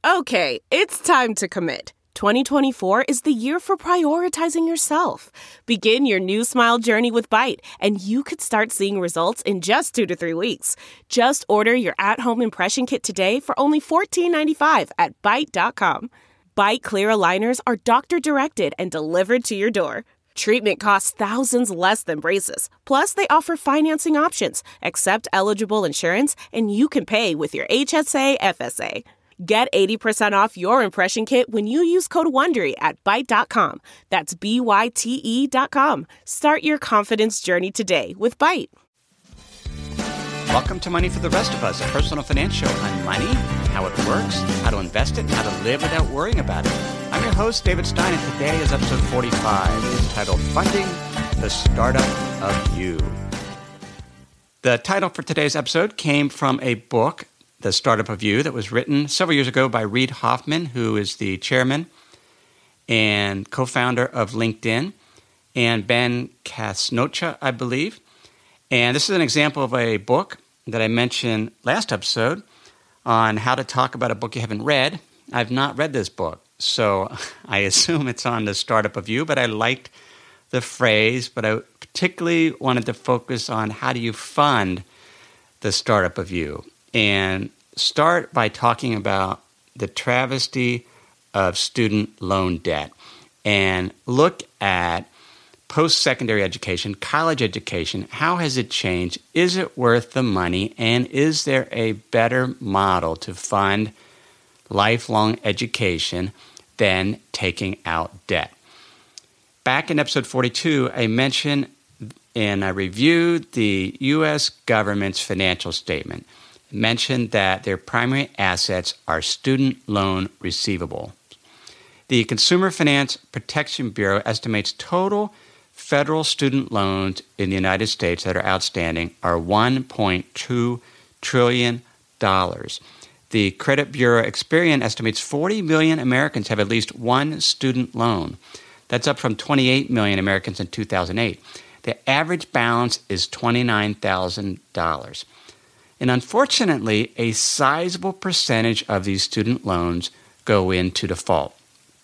Okay, it's time to commit. 2024 is the year for prioritizing yourself. Begin your new smile journey with Byte, and you could start seeing results in just 2 to 3 weeks. Just order your at-home impression kit today for only $14.95 at Byte.com. Byte Clear aligners are doctor-directed and delivered to your door. Treatment costs thousands less than braces. Plus, they offer financing options, accept eligible insurance, and you can pay with your HSA FSA. Get 80% off your impression kit when you use code WONDERY at Byte.com. That's BYTE.com. Start your confidence journey today with Byte. Welcome to Money for the Rest of Us, a personal finance show on money, how it works, how to invest it, and how to live without worrying about it. I'm your host, David Stein, and today is episode 45. It's titled Funding the Startup of You. The title for today's episode came from a book, The Startup of You, that was written several years ago by Reid Hoffman, who is the chairman and co-founder of LinkedIn, and Ben Casnocha, I believe. And this is an example of a book that I mentioned last episode on how to talk about a book you haven't read. I've not read this book, so I assume it's on The Startup of You, but I liked the phrase, but I particularly wanted to focus on how do you fund the startup of you. And start by talking about the travesty of student loan debt and look at post-secondary education, college education. How has it changed? Is it worth the money? And is there a better model to fund lifelong education than taking out debt? Back in episode 42, I mentioned and I reviewed the U.S. government's financial statement. Mentioned that their primary assets are student loan receivable. The Consumer Finance Protection Bureau estimates total federal student loans in the United States that are outstanding are $1.2 trillion. The Credit Bureau Experian estimates 40 million Americans have at least one student loan. That's up from 28 million Americans in 2008. The average balance is $29,000. And unfortunately, a sizable percentage of these student loans go into default.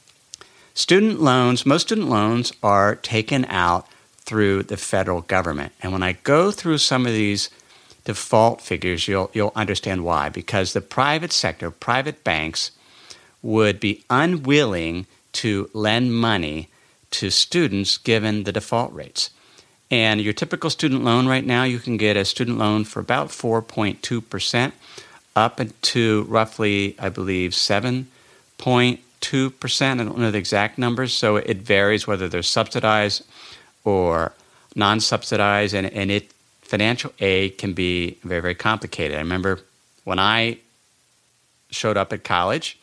Most student loans are taken out through the federal government. And when I go through some of these default figures, you'll understand why. Because the private sector, private banks, would be unwilling to lend money to students given the default rates. And your typical student loan right now, you can get a student loan for about 4.2%, up to roughly, I believe, 7.2%. I don't know the exact numbers, so it varies whether they're subsidized or non-subsidized, and financial aid can be very, very complicated. I remember when I showed up at college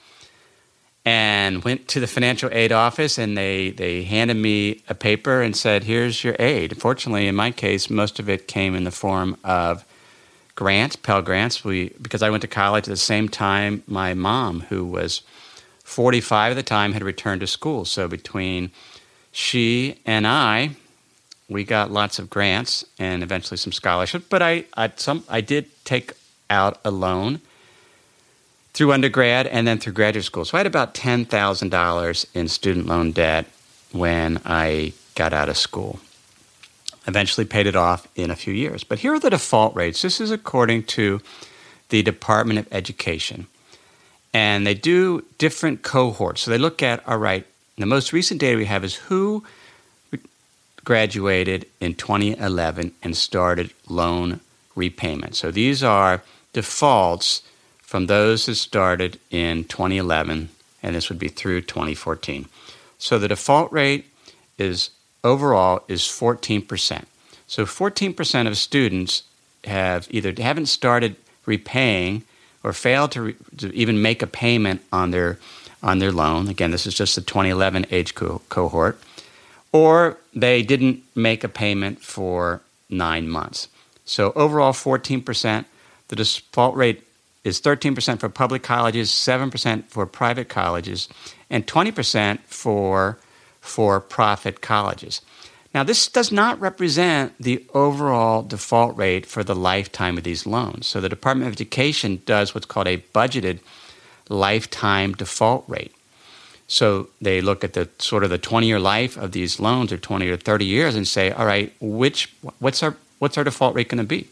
and went to the financial aid office, and they handed me a paper and said, here's your aid. Fortunately, in my case, most of it came in the form of grants, Pell Grants. Because I went to college at the same time, my mom, who was 45 at the time, had returned to school. So between she and I got lots of grants and eventually some scholarships. But I did take out a loan through undergrad and then through graduate school. So I had about $10,000 in student loan debt when I got out of school. Eventually paid it off in a few years. But here are the default rates. This is according to the Department of Education. And they do different cohorts. So they look at, all right, the most recent data we have is who graduated in 2011 and started loan repayment. So these are defaults from those who started in 2011, and this would be through 2014. So the default rate overall is 14%. So 14% of students haven't started repaying or failed to even make a payment on their loan. Again, this is just the 2011 age cohort. Or they didn't make a payment for 9 months. So overall, 14%. The default rate is 13% for public colleges, 7% for private colleges, and 20% for for-profit colleges. Now, this does not represent the overall default rate for the lifetime of these loans. So the Department of Education does what's called a budgeted lifetime default rate. So they look at the sort of the 20-year life of these loans, or 20 or 30 years, and say, all right, what's our default rate going to be?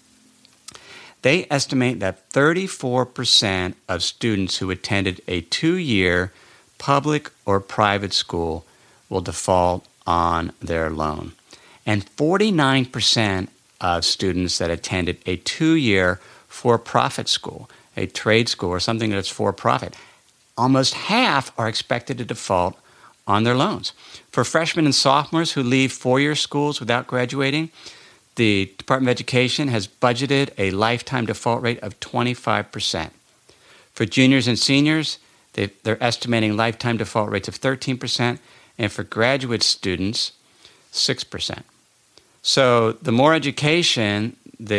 They estimate that 34% of students who attended a 2-year public or private school will default on their loan. And 49% of students that attended a 2-year for-profit school, a trade school, or something that's for-profit, almost half are expected to default on their loans. For freshmen and sophomores who leave 4-year schools without graduating, the Department of Education has budgeted a lifetime default rate of 25%. For juniors and seniors, they're estimating lifetime default rates of 13%, and for graduate students, 6%. So the more education,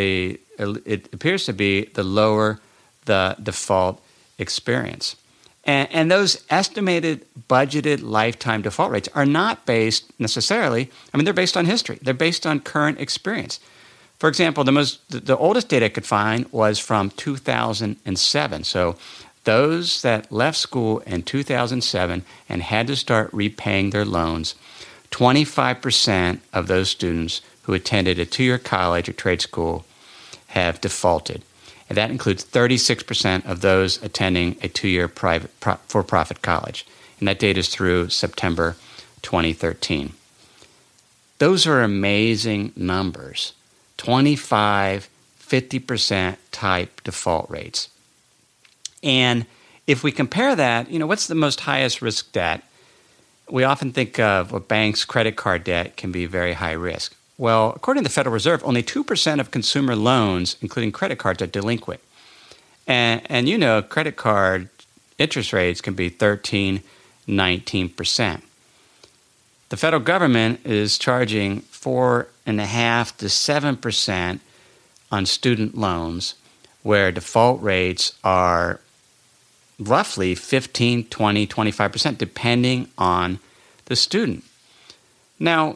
it appears to be, the lower the default experience. And those estimated budgeted lifetime default rates are not based necessarily, they're based on history. They're based on current experience. For example, the oldest data I could find was from 2007. So those that left school in 2007 and had to start repaying their loans, 25% of those students who attended a 2-year college or trade school have defaulted. And that includes 36% of those attending a 2-year private for-profit college. And that data is through September 2013. Those are amazing numbers. 25, 50% type default rates. And if we compare that, what's the most highest risk debt? We often think of a bank's credit card debt can be very high risk. Well, according to the Federal Reserve, only 2% of consumer loans, including credit cards, are delinquent. And credit card interest rates can be 13, 19%. The federal government is charging 4.5% to 7% on student loans, where default rates are roughly 15, 20, 25%, depending on the student. Now,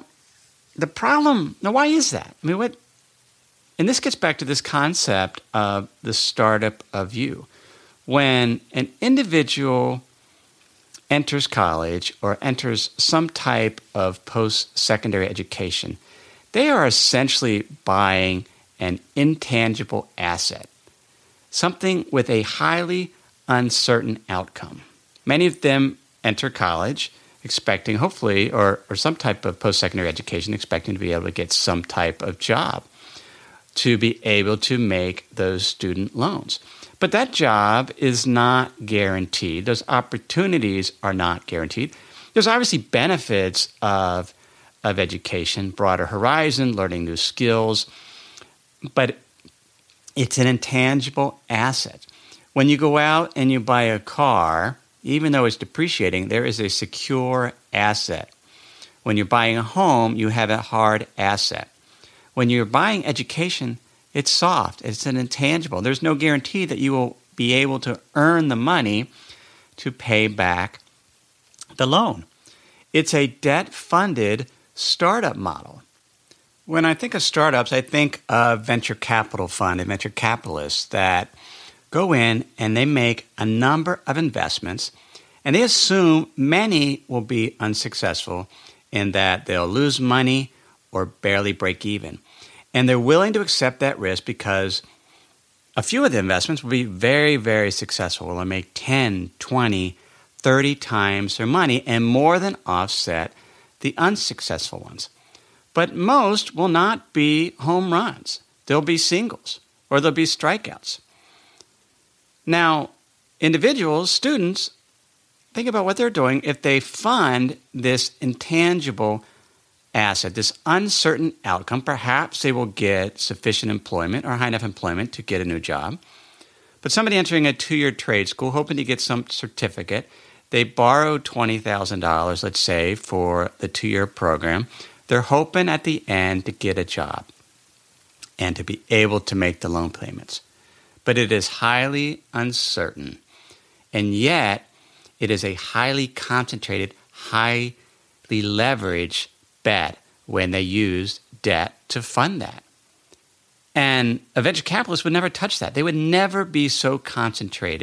why is that? And this gets back to this concept of the startup of you. When an individual enters college or enters some type of post-secondary education, they are essentially buying an intangible asset, something with a highly uncertain outcome. Many of them enter college expecting, hopefully, or some type of post-secondary education, expecting to be able to get some type of job to be able to make those student loans. But that job is not guaranteed. Those opportunities are not guaranteed. There's obviously benefits of education, broader horizon, learning new skills, but it's an intangible asset. When you go out and you buy a car, even though it's depreciating, there is a secure asset. When you're buying a home, you have a hard asset. When you're buying education, it's soft. It's an intangible. There's no guarantee that you will be able to earn the money to pay back the loan. It's a debt-funded startup model. When I think of startups, I think of venture capital fund and venture capitalists that go in and they make a number of investments, and they assume many will be unsuccessful in that they'll lose money or barely break even. And they're willing to accept that risk because a few of the investments will be very, very successful. They'll make 10, 20, 30 times their money and more than offset the unsuccessful ones. But most will not be home runs. They'll be singles or they'll be strikeouts. Now, individuals, students, think about what they're doing if they fund this intangible asset, this uncertain outcome. Perhaps they will get sufficient employment or high enough employment to get a new job. But somebody entering a 2-year trade school, hoping to get some certificate, they borrow $20,000, let's say, for the 2-year program. They're hoping at the end to get a job and to be able to make the loan payments. But it is highly uncertain. And yet, it is a highly concentrated, highly leveraged bet when they use debt to fund that. And a venture capitalist would never touch that. They would never be so concentrated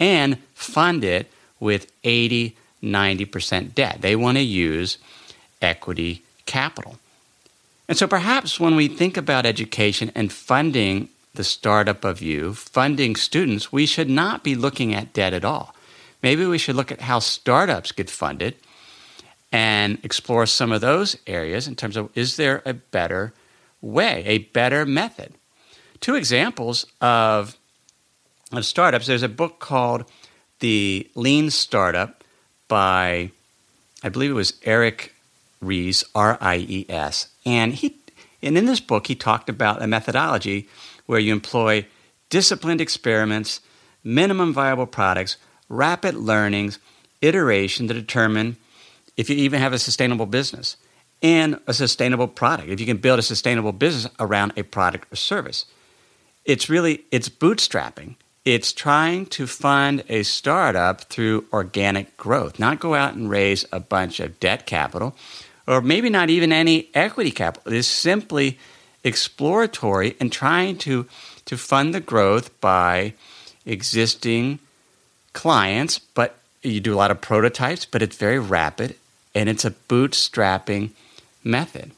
and fund it with 80, 90% debt. They want to use equity capital. And so perhaps when we think about education and funding the startup of you, funding students, we should not be looking at debt at all. Maybe we should look at how startups get funded and explore some of those areas in terms of, is there a better way, a better method? 2 examples of startups. There's a book called The Lean Startup by, I believe it was Eric Ries, R-I-E-S. And in this book, he talked about a methodology where you employ disciplined experiments, minimum viable products, rapid learnings, iteration to determine if you even have a sustainable business and a sustainable product, if you can build a sustainable business around a product or service. It's bootstrapping. It's trying to fund a startup through organic growth, not go out and raise a bunch of debt capital or maybe not even any equity capital. It is simply exploratory and trying to fund the growth by existing clients, but you do a lot of prototypes, but it's very rapid, and it's a bootstrapping method.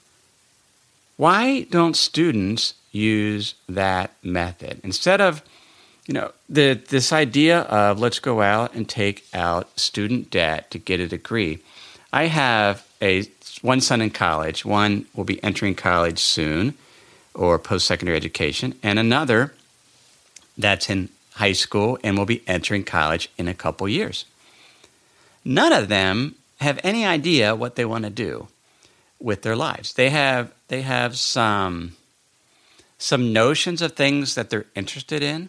Why don't students use that method? Instead of, this idea of let's go out and take out student debt to get a degree. I have one son in college. One will be entering college soon or post-secondary education, and another that's in high school and will be entering college in a couple years. None of them have any idea what they want to do with their lives. They have some notions of things that they're interested in,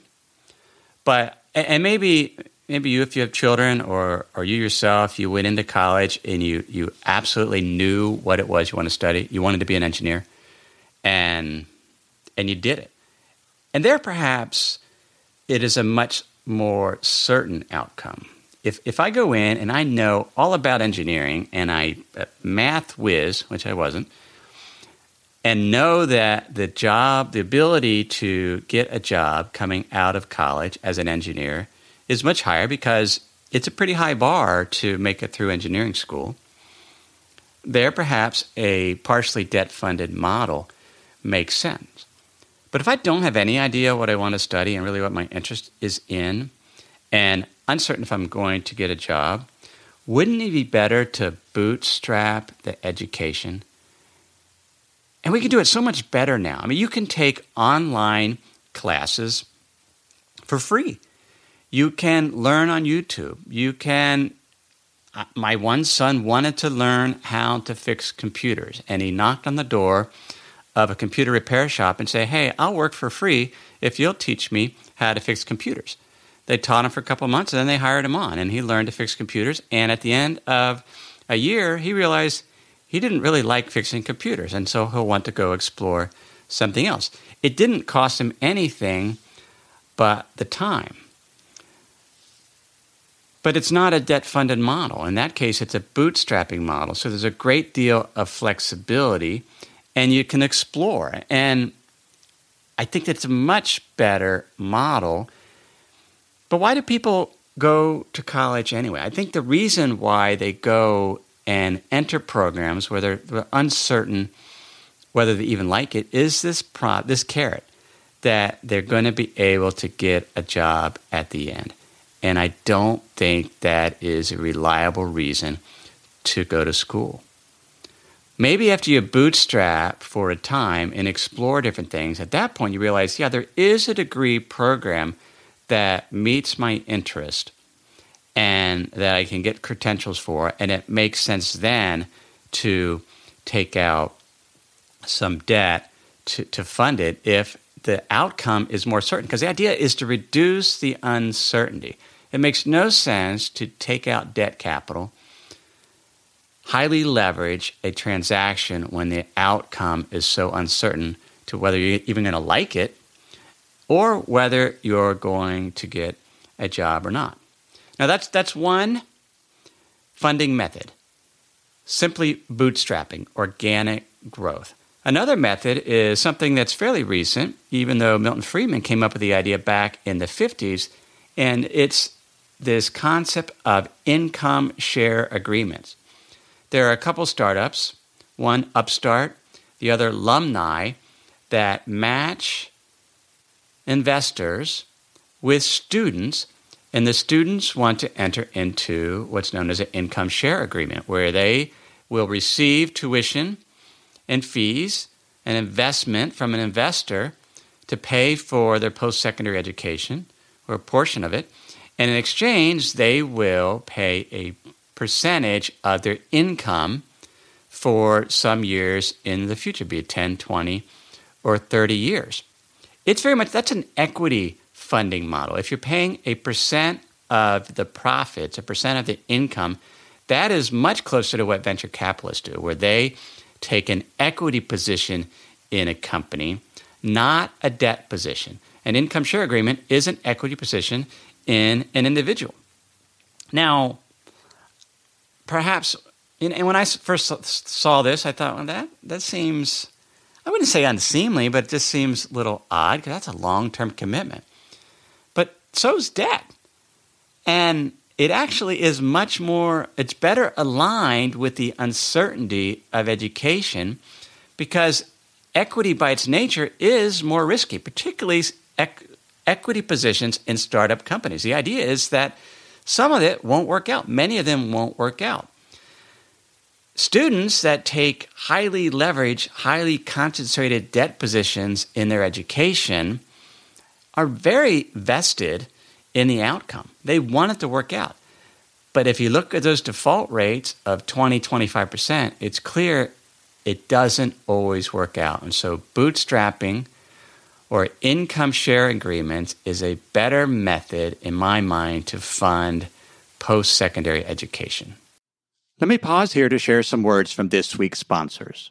and maybe you, if you have children, or you yourself, you went into college and you absolutely knew what it was you want to study. You wanted to be an engineer, and you did it. And there, perhaps, it is a much more certain outcome. If I go in and I know all about engineering and I math whiz, which I wasn't, and know that the ability to get a job coming out of college as an engineer is much higher because it's a pretty high bar to make it through engineering school, there perhaps a partially debt-funded model makes sense. But if I don't have any idea what I want to study and really what my interest is in, and uncertain if I'm going to get a job, wouldn't it be better to bootstrap the education? And we can do it so much better now. I mean, you can take online classes for free. You can learn on YouTube. My one son wanted to learn how to fix computers, and he knocked on the door of a computer repair shop and say, hey, I'll work for free if you'll teach me how to fix computers. They taught him for a couple of months, and then they hired him on, and he learned to fix computers. And at the end of a year, he realized he didn't really like fixing computers, and so he'll want to go explore something else. It didn't cost him anything but the time. But it's not a debt-funded model. In that case, it's a bootstrapping model. So there's a great deal of flexibility, and you can explore. And I think that's a much better model. But why do people go to college anyway? I think the reason why they go and enter programs where they're uncertain whether they even like it is this carrot that they're going to be able to get a job at the end. And I don't think that is a reliable reason to go to school. Maybe after you bootstrap for a time and explore different things, at that point you realize, yeah, there is a degree program that meets my interest and that I can get credentials for, and it makes sense then to take out some debt to fund it if the outcome is more certain. Because the idea is to reduce the uncertainty. It makes no sense to take out debt capital, highly leverage a transaction when the outcome is so uncertain to whether you're even going to like it or whether you're going to get a job or not. Now, that's one funding method, simply bootstrapping, organic growth. Another method is something that's fairly recent, even though Milton Friedman came up with the idea back in the 50s, And it's this concept of income share agreements. There are a couple startups, one Upstart, the other Alumni, that match investors with students, and the students want to enter into what's known as an income share agreement, where they will receive tuition and fees, an investment from an investor to pay for their post-secondary education, or a portion of it, and in exchange, they will pay a percentage of their income for some years in the future, be it 10, 20, or 30 years. It's very much, that's an equity funding model. If you're paying a percent of the profits, a percent of the income, that is much closer to what venture capitalists do, where they take an equity position in a company, not a debt position. An income share agreement is an equity position in an individual. Now, perhaps, and when I first saw this, I thought, well, that seems, I wouldn't say unseemly, but it just seems a little odd because that's a long-term commitment. But so's debt. And it actually is much more, it's better aligned with the uncertainty of education because equity by its nature is more risky, particularly equity positions in startup companies. The idea is that some of it won't work out. Many of them won't work out. Students that take highly leveraged, highly concentrated debt positions in their education are very vested in the outcome. They want it to work out. But if you look at those default rates of 20, 25%, it's clear it doesn't always work out. And so bootstrapping or income share agreements is a better method, in my mind, to fund post-secondary education. Let me pause here to share some words from this week's sponsors.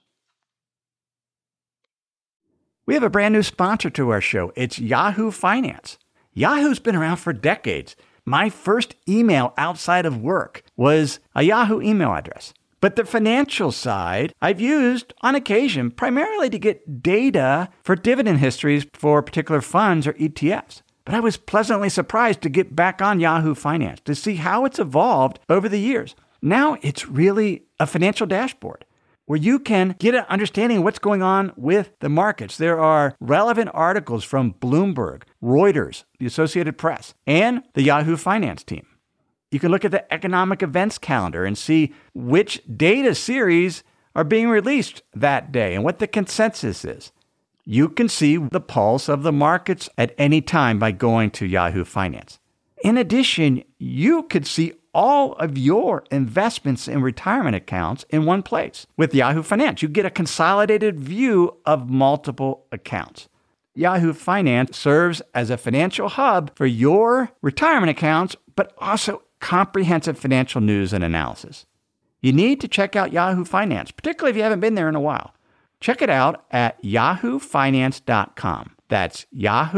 We have a brand new sponsor to our show. It's Yahoo Finance. Yahoo's been around for decades. My first email outside of work was a Yahoo email address. But the financial side I've used on occasion primarily to get data for dividend histories for particular funds or ETFs. But I was pleasantly surprised to get back on Yahoo Finance to see how it's evolved over the years. Now it's really a financial dashboard where you can get an understanding of what's going on with the markets. There are relevant articles from Bloomberg, Reuters, the Associated Press, and the Yahoo Finance team. You can look at the economic events calendar and see which data series are being released that day and what the consensus is. You can see the pulse of the markets at any time by going to Yahoo Finance. In addition, you could see all of your investments in retirement accounts in one place. With Yahoo Finance, you get a consolidated view of multiple accounts. Yahoo Finance serves as a financial hub for your retirement accounts, but also comprehensive financial news and analysis. You need to check out Yahoo Finance, particularly if you haven't been there in a while. Check it out at yahoofinance.com. That's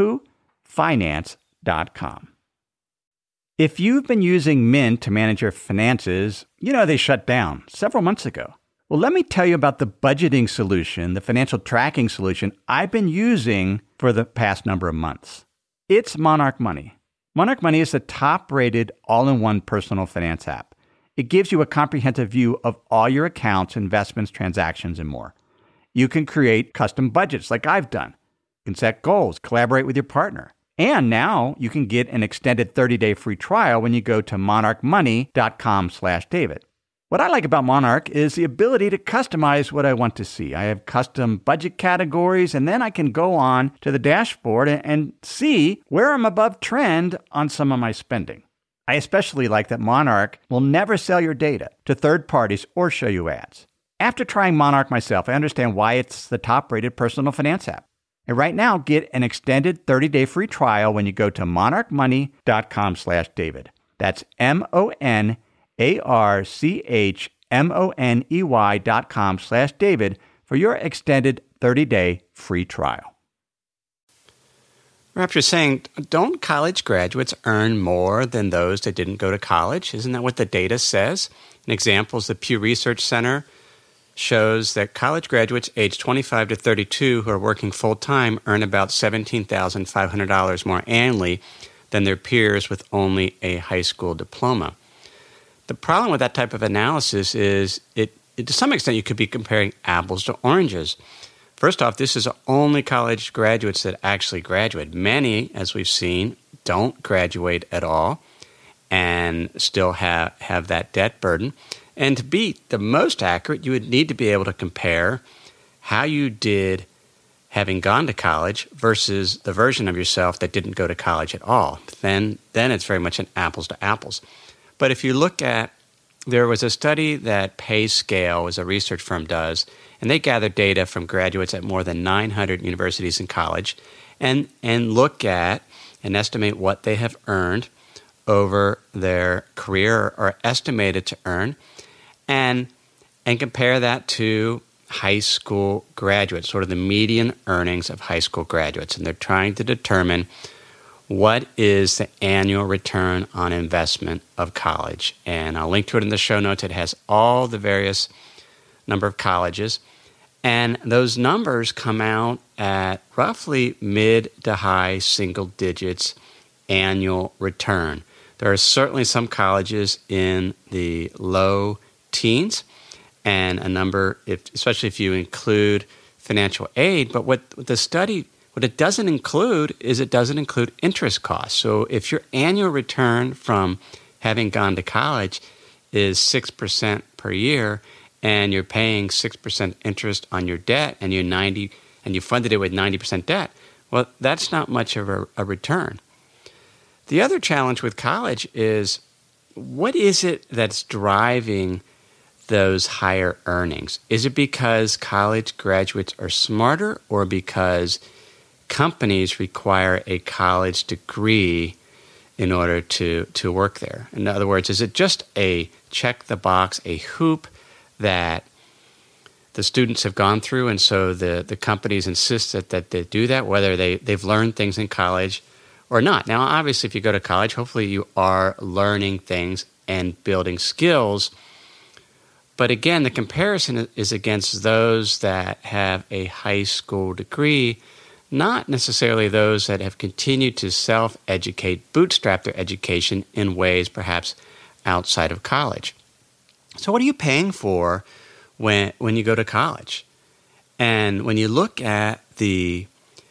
yahoofinance.com. If you've been using Mint to manage your finances, you know they shut down several months ago. Well, let me tell you about the budgeting solution, the financial tracking solution I've been using for the past number of months. It's Monarch Money. Monarch Money is the top-rated all-in-one personal finance app. It gives you a comprehensive view of all your accounts, investments, transactions, and more. You can create custom budgets like I've done. You can set goals, collaborate with your partner. And now you can get an extended 30-day free trial when you go to monarchmoney.com/David. What I like about Monarch is the ability to customize what I want to see. I have custom budget categories, and then I can go on to the dashboard and see where I'm above trend on some of my spending. I especially like that Monarch will never sell your data to third parties or show you ads. After trying Monarch myself, I understand why it's the top-rated personal finance app. And right now, get an extended 30-day free trial when you go to monarchmoney.com/David. That's monarchmoney.com/David for your extended 30-day free trial. Perhaps you're saying, don't college graduates earn more than those that didn't go to college? Isn't that what the data says? An example is the Pew Research Center shows that college graduates aged 25 to 32 who are working full-time earn about $17,500 more annually than their peers with only a high school diploma. The problem with that type of analysis is it to some extent you could be comparing apples to oranges. First off, this is only college graduates that actually graduate. Many, as we've seen, don't graduate at all and still have that debt burden. And to be the most accurate, you would need to be able to compare how you did having gone to college versus the version of yourself that didn't go to college at all. Then it's very much an apples to apples. But if you look at, there was a study that PayScale, as a research firm, does, and they gather data from graduates at more than 900 universities and college and look at and estimate what they have earned over their career or estimated to earn, and compare that to high school graduates, sort of the median earnings of high school graduates. And they're trying to determine what is the annual return on investment of college. And I'll link to it in the show notes. It has all the various number of colleges. And those numbers come out at roughly mid to high single digits annual return. There are certainly some colleges in the low teens and a number, especially if you include financial aid. But what it doesn't include is it doesn't include interest costs. So if your annual return from having gone to college is 6% per year and you're paying 6% interest on your debt and you funded it with 90% debt, well, that's not much of a return. The other challenge with college is, what is it that's driving those higher earnings? Is it because college graduates are smarter, or because companies require a college degree in order to work there? In other words, is it just a check the box, a hoop that the students have gone through, and so the companies insist that they do that, whether they've learned things in college or not? Now, obviously, if you go to college, hopefully you are learning things and building skills. But again, the comparison is against those that have a high school degree, not necessarily those that have continued to self-educate, bootstrap their education in ways perhaps outside of college. So what are you paying for when you go to college? And when you look at the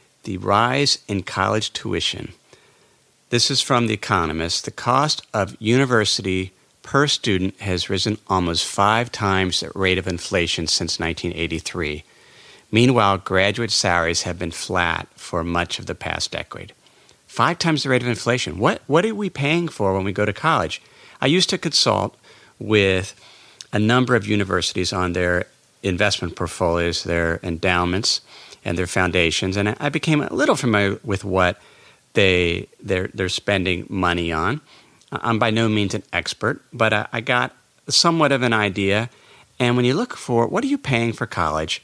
rise in college tuition, this is from The Economist, the cost of university per student has risen almost 5 times the rate of inflation since 1983. Meanwhile, graduate salaries have been flat for much of the past decade. 5 times the rate of inflation. What are we paying for when we go to college? I used to consult with a number of universities on their investment portfolios, their endowments, and their foundations, and I became a little familiar with what they're spending money on. I'm by no means an expert, but I got somewhat of an idea. And when you look for what are you paying for college,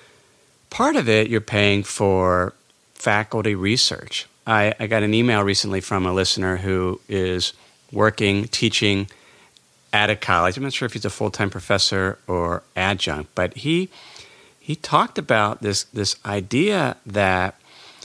part of it you're paying for faculty research. I got an email recently from a listener who is teaching at a college. I'm not sure if he's a full-time professor or adjunct, but he talked about this idea that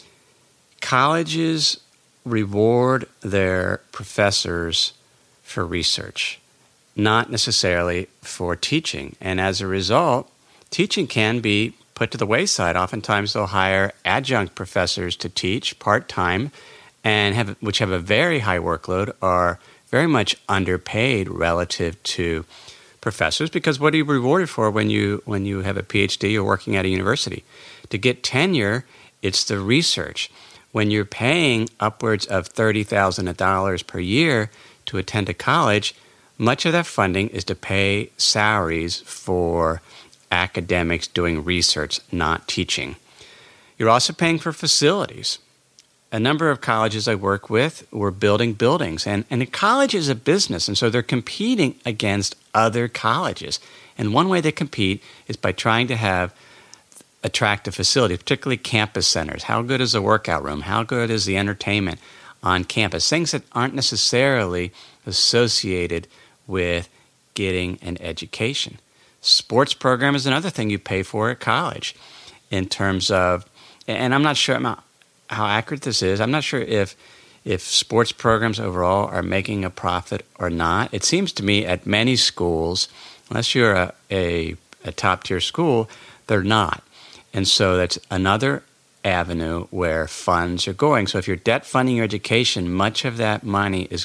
colleges reward their professors for research, not necessarily for teaching. And as a result, teaching can be put to the wayside. Oftentimes they'll hire adjunct professors to teach part-time, and which have a very high workload, are very much underpaid relative to professors, because what are you rewarded for when you have a PhD or working at a university? To get tenure, it's the research. When you're paying upwards of $30,000 per year to attend a college, much of that funding is to pay salaries for academics doing research, not teaching. You're also paying for facilities. A number of colleges I work with were building buildings, and a college is a business, and so they're competing against other colleges. And one way they compete is by trying to have attractive facilities, particularly campus centers. How good is the workout room? How good is the entertainment on campus? Things that aren't necessarily associated with getting an education. Sports program is another thing you pay for at college in terms of, and I'm not sure how accurate this is. I'm not sure if if sports programs overall are making a profit or not. It seems to me at many schools, unless you're a top-tier school, they're not. And so that's another avenue where funds are going. So if you're debt funding your education, much of that money is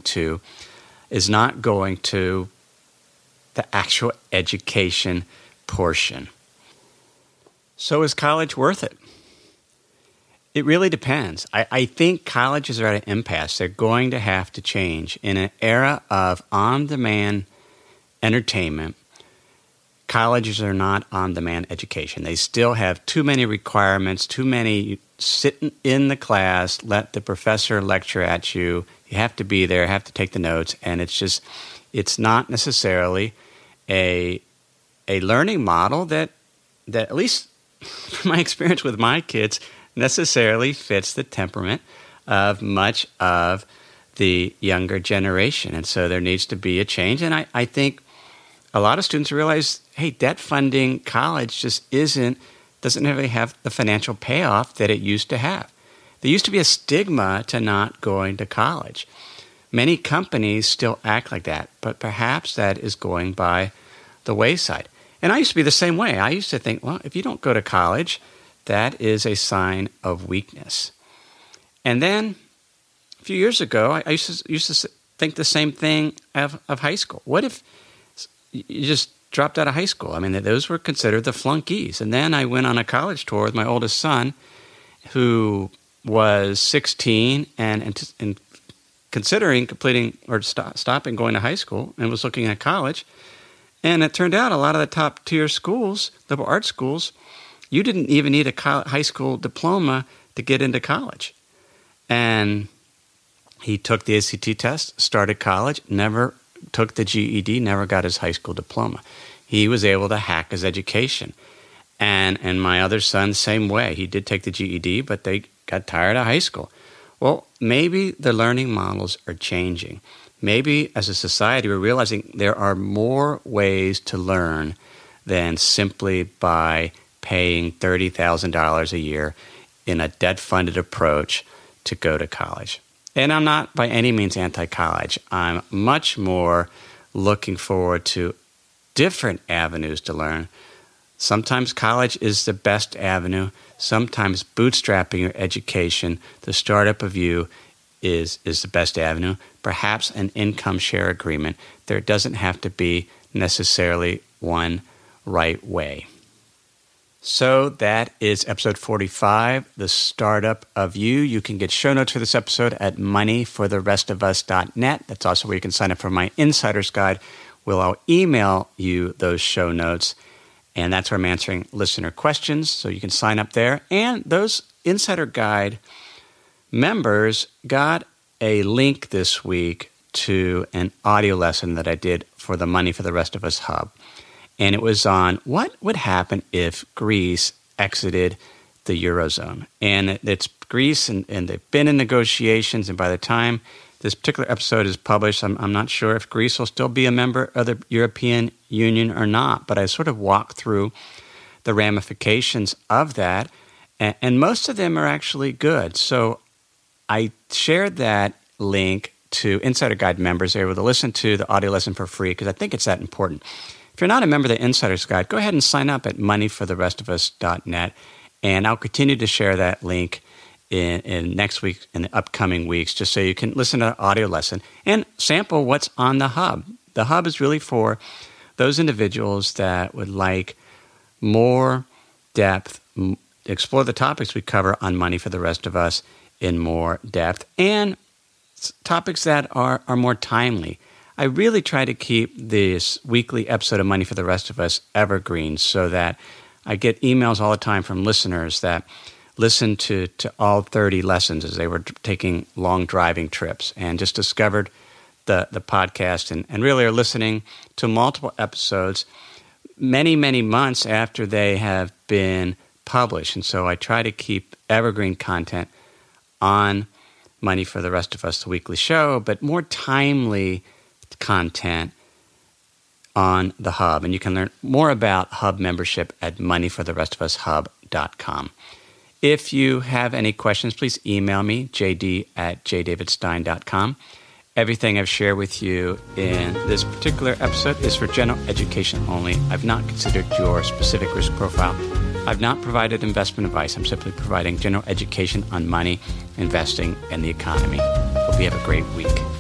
not going to the actual education portion. So is college worth it? It really depends. I think colleges are at an impasse. They're going to have to change. In an era of on-demand entertainment, colleges are not on-demand education. They still have too many requirements, too many sit in the class, let the professor lecture at you. You have to be there, have to take the notes, and it's not necessarily a learning model that at least from my experience with my kids necessarily fits the temperament of much of the younger generation. And so there needs to be a change. And I think a lot of students realize, hey, debt funding college just doesn't really have the financial payoff that it used to have. There used to be a stigma to not going to college. Many companies still act like that, but perhaps that is going by the wayside. And I used to be the same way. I used to think, well, if you don't go to college, that is a sign of weakness. And then a few years ago, I used to think the same thing of high school. What if you just dropped out of high school? I mean, those were considered the flunkies. And then I went on a college tour with my oldest son, who was 16 and considering completing or stopping going to high school and was looking at college. And it turned out a lot of the top-tier schools, liberal arts schools, you didn't even need a high school diploma to get into college. And he took the ACT test, started college, never took the GED, never got his high school diploma. He was able to hack his education. And my other son, same way. He did take the GED, but they got tired of high school. Well, maybe the learning models are changing. Maybe as a society, we're realizing there are more ways to learn than simply by paying $30,000 a year in a debt-funded approach to go to college. And I'm not by any means anti-college. I'm much more looking forward to different avenues to learn. Sometimes college is the best avenue. Sometimes bootstrapping your education, the startup of you, is the best avenue. Perhaps an income share agreement. There doesn't have to be necessarily one right way. So that is episode 45, The Startup of You. You can get show notes for this episode at moneyfortherestofus.net. That's also where you can sign up for my Insider's Guide. I'll email you those show notes, and that's where I'm answering listener questions, so you can sign up there. And those Insider Guide members got a link this week to an audio lesson that I did for the Money for the Rest of Us Hub. And it was on what would happen if Greece exited the Eurozone. And it's Greece, and they've been in negotiations, and by the time this particular episode is published, I'm not sure if Greece will still be a member of the European Union or not, but I sort of walked through the ramifications of that, and most of them are actually good. So I shared that link to Insider Guide members. They were able to listen to the audio lesson for free because I think it's that important. If you're not a member of the Insider's Guide, go ahead and sign up at moneyfortherestofus.net, and I'll continue to share that link in next week, in the upcoming weeks, just so you can listen to the audio lesson and sample what's on the Hub. The Hub is really for those individuals that would like more depth, explore the topics we cover on Money for the Rest of Us in more depth, and topics that are more timely. I really try to keep this weekly episode of Money for the Rest of Us evergreen so that I get emails all the time from listeners that listen to all 30 lessons as they were taking long driving trips and just discovered the podcast and really are listening to multiple episodes many, many months after they have been published. And so I try to keep evergreen content on Money for the Rest of Us, the weekly show, but more timely content on the Hub. And you can learn more about Hub membership at moneyfortherestofus.hub.com. If you have any questions, please email me, jd@jdavidstein.com. Everything I've shared with you in this particular episode is for general education only. I've not considered your specific risk profile. I've not provided investment advice. I'm simply providing general education on money, investing, and the economy. Hope you have a great week.